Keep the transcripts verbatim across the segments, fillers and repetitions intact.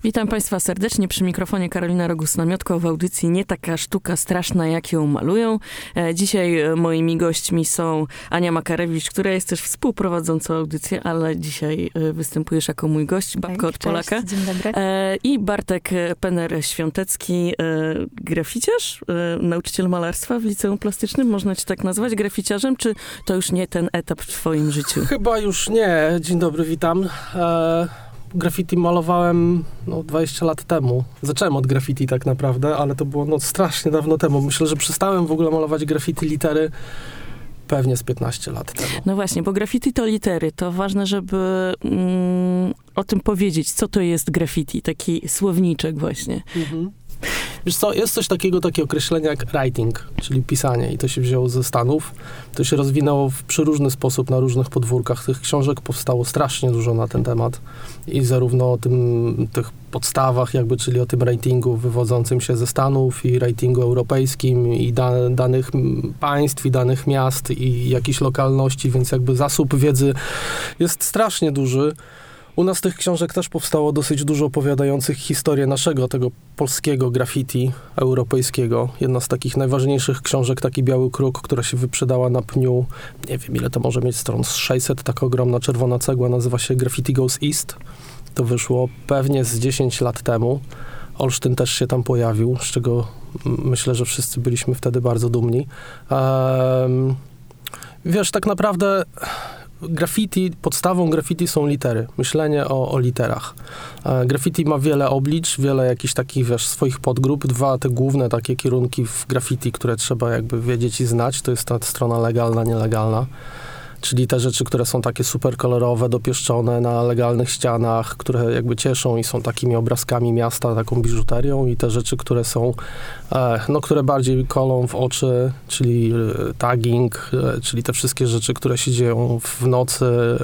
Witam Państwa serdecznie przy mikrofonie Karolina Rogus-Namiotko w audycji Nie taka sztuka straszna, jak ją malują. Dzisiaj moimi gośćmi są Ania Makarewicz, która jest też współprowadzącą audycję, ale dzisiaj występujesz jako mój gość, babka od Polaka. Dzień dobry. I Bartek Penner-Świątecki, graficiarz, nauczyciel malarstwa w liceum plastycznym. Można cię tak nazwać graficiarzem, czy to już nie ten etap w twoim życiu? Chyba już nie. Dzień dobry, witam. E- Graffiti malowałem no, dwadzieścia lat temu. Zacząłem od graffiti tak naprawdę, ale to było no, strasznie dawno temu. Myślę, że przestałem w ogóle malować graffiti, litery pewnie z piętnaście lat temu. No właśnie, bo graffiti to litery. To ważne, żeby mm, o tym powiedzieć, co to jest graffiti. Taki słowniczek właśnie. Mhm. Wiesz co, jest coś takiego, takie określenie jak writing, czyli pisanie i to się wzięło ze Stanów. To się rozwinęło w przeróżny sposób na różnych podwórkach. Tych książek powstało strasznie dużo na ten temat i zarówno o tym, tych podstawach jakby, czyli o tym writingu wywodzącym się ze Stanów i writingu europejskim i da, danych państw i danych miast i jakichś lokalności, więc jakby zasób wiedzy jest strasznie duży. U nas tych książek też powstało dosyć dużo opowiadających historię naszego, tego polskiego graffiti europejskiego. Jedna z takich najważniejszych książek, taki Biały Kruk, która się wyprzedała na pniu, nie wiem ile to może mieć stron, z sześćset, taka ogromna czerwona cegła, nazywa się Graffiti Goes East. To wyszło pewnie z dziesięć lat temu. Olsztyn też się tam pojawił, z czego myślę, że wszyscy byliśmy wtedy bardzo dumni. Um, wiesz, tak naprawdę graffiti, podstawą graffiti są litery, myślenie o, o literach. E, graffiti ma wiele oblicz, wiele jakichś takich, wiesz, swoich podgrup. Dwa te główne takie kierunki w graffiti, które trzeba jakby wiedzieć i znać, to jest ta strona legalna, nielegalna. Czyli te rzeczy, które są takie super kolorowe, dopieszczone na legalnych ścianach, które jakby cieszą i są takimi obrazkami miasta, taką biżuterią i te rzeczy, które są, e, no, które bardziej kolą w oczy, czyli e, tagging, e, czyli te wszystkie rzeczy, które się dzieją w nocy,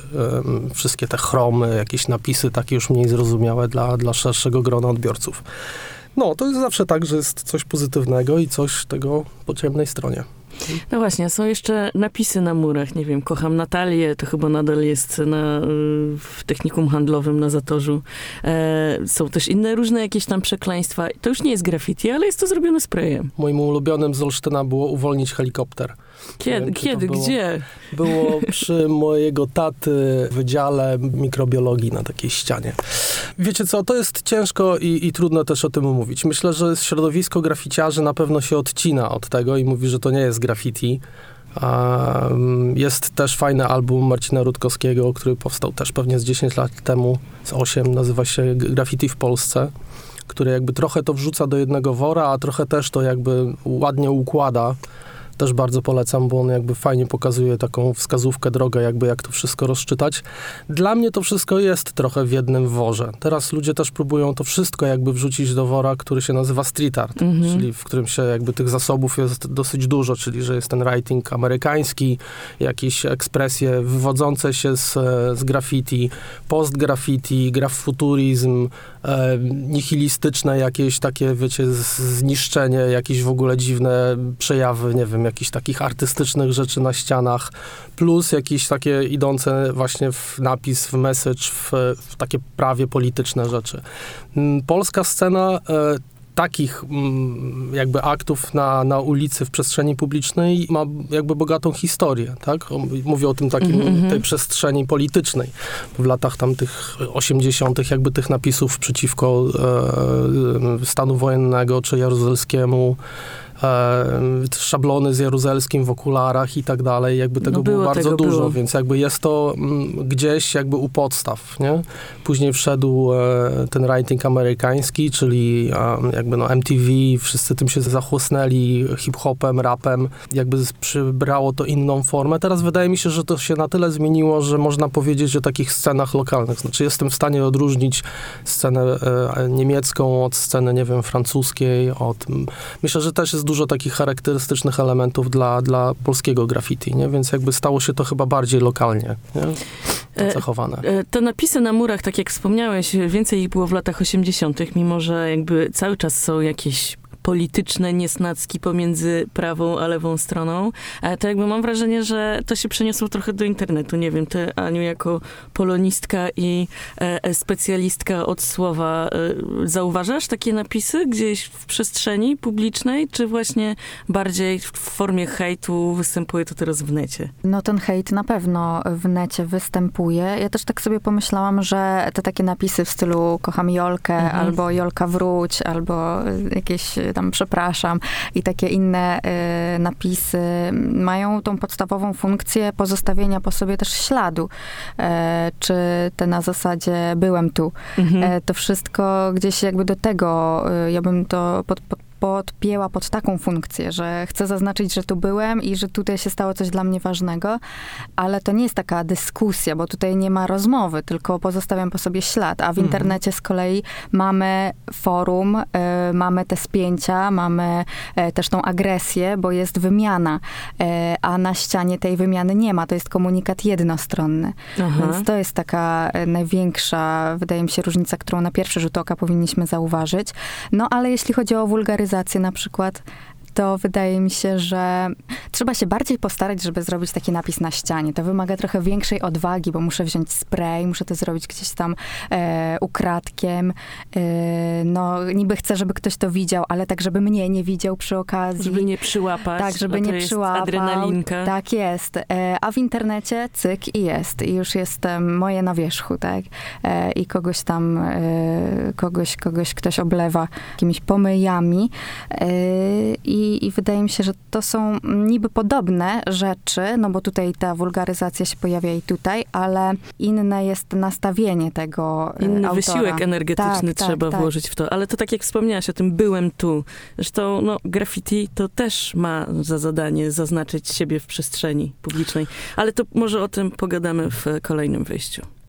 e, wszystkie te chromy, jakieś napisy takie już mniej zrozumiałe dla, dla szerszego grona odbiorców. No, to jest zawsze tak, że jest coś pozytywnego i coś tego po ciemnej stronie. No właśnie, są jeszcze napisy na murach, nie wiem, kocham Natalię, to chyba nadal jest na, w technikum handlowym na Zatorzu. E, są też inne różne jakieś tam przekleństwa. To już nie jest graffiti, ale jest to zrobione sprayem. Moim ulubionym z Olsztyna było uwolnić helikopter. Kiedy? Wiem, kiedy? było, Gdzie? Było przy mojego taty w Wydziale Mikrobiologii na takiej ścianie. Wiecie co, to jest ciężko i, i trudno też o tym mówić. Myślę, że środowisko graficiarzy na pewno się odcina od tego i mówi, że to nie jest graffiti. Um, jest też fajny album Marcina Rutkowskiego, który powstał też pewnie z dziesięć lat temu, z osiem, nazywa się Graffiti w Polsce, który jakby trochę to wrzuca do jednego wora, a trochę też to jakby ładnie układa. Też bardzo polecam, bo on jakby fajnie pokazuje taką wskazówkę, drogę, jakby jak to wszystko rozczytać. Dla mnie to wszystko jest trochę w jednym worze. Teraz ludzie też próbują to wszystko jakby wrzucić do wora, który się nazywa street art, mm-hmm. czyli w którym się jakby tych zasobów jest dosyć dużo, czyli że jest ten writing amerykański, jakieś ekspresje wywodzące się z, z graffiti, post-graffiti, graffuturizm, e, nihilistyczne jakieś takie, wiecie, zniszczenie, jakieś w ogóle dziwne przejawy, nie wiem, jakichś takich artystycznych rzeczy na ścianach, plus jakieś takie idące właśnie w napis, w message, w, w takie prawie polityczne rzeczy. Polska scena e, takich m, jakby aktów na, na ulicy, w przestrzeni publicznej ma jakby bogatą historię, tak? Mówię o tym takim, mm-hmm. tej przestrzeni politycznej. W latach tam tych osiemdziesiątych jakby tych napisów przeciwko e, stanu wojennego czy jaruzelskiemu, E, szablony z jaruzelskim w okularach i tak dalej, jakby tego no było, było bardzo tego dużo, było. Więc jakby jest to m, gdzieś jakby u podstaw, nie? Później wszedł e, ten writing amerykański, czyli e, jakby no M T V, wszyscy tym się zachłosnęli hip-hopem, rapem, jakby przybrało to inną formę. Teraz wydaje mi się, że to się na tyle zmieniło, że można powiedzieć o takich scenach lokalnych. Znaczy jestem w stanie odróżnić scenę e, niemiecką od sceny, nie wiem, francuskiej, od... Myślę, że też jest dużo takich charakterystycznych elementów dla, dla polskiego graffiti, nie? Więc jakby stało się to chyba bardziej lokalnie, nie? Zachowane. Te napisy na murach, tak jak wspomniałeś, więcej ich było w latach osiemdziesiątych, mimo że jakby cały czas są jakieś polityczne niesnacki pomiędzy prawą a lewą stroną, to jakby mam wrażenie, że to się przeniosło trochę do internetu. Nie wiem, ty, Aniu, jako polonistka i e, specjalistka od słowa, e, zauważasz takie napisy gdzieś w przestrzeni publicznej, czy właśnie bardziej w formie hejtu występuje to teraz w necie? No ten hejt na pewno w necie występuje. Ja też tak sobie pomyślałam, że te takie napisy w stylu kocham Jolkę, mhm. albo Jolka wróć, albo jakieś tam przepraszam i takie inne y, napisy mają tą podstawową funkcję pozostawienia po sobie też śladu. E, czy te na zasadzie byłem tu. Mhm. E, to wszystko gdzieś jakby do tego, y, ja bym to pod, pod podpięła pod taką funkcję, że chcę zaznaczyć, że tu byłem i że tutaj się stało coś dla mnie ważnego, ale to nie jest taka dyskusja, bo tutaj nie ma rozmowy, tylko pozostawiam po sobie ślad, a w mhm. internecie z kolei mamy forum, y, mamy te spięcia, mamy y, też tą agresję, bo jest wymiana, y, a na ścianie tej wymiany nie ma, to jest komunikat jednostronny. Aha. Więc to jest taka y, największa, wydaje mi się, różnica, którą na pierwszy rzut oka powinniśmy zauważyć. No ale jeśli chodzi o wulgaryzację na przykład, to wydaje mi się, że trzeba się bardziej postarać, żeby zrobić taki napis na ścianie. To wymaga trochę większej odwagi, bo muszę wziąć spray, muszę to zrobić gdzieś tam e, ukradkiem. E, no, niby chcę, żeby ktoś to widział, ale tak, żeby mnie nie widział przy okazji. Żeby nie przyłapać. Tak, żeby nie jest przyłapał. Adrenalinka. Tak jest. E, a w internecie cyk i jest. I już jestem moje na wierzchu, tak? E, I kogoś tam, e, kogoś, kogoś ktoś oblewa jakimiś pomyjami. E, I I, I wydaje mi się, że to są niby podobne rzeczy, no bo tutaj ta wulgaryzacja się pojawia i tutaj, ale inne jest nastawienie tego Inny autora. wysiłek energetyczny tak, trzeba tak, włożyć w to. Ale to tak jak wspomniałaś o tym, byłem tu. Zresztą no, graffiti to też ma za zadanie zaznaczyć siebie w przestrzeni publicznej. Ale to może o tym pogadamy w kolejnym wyjściu.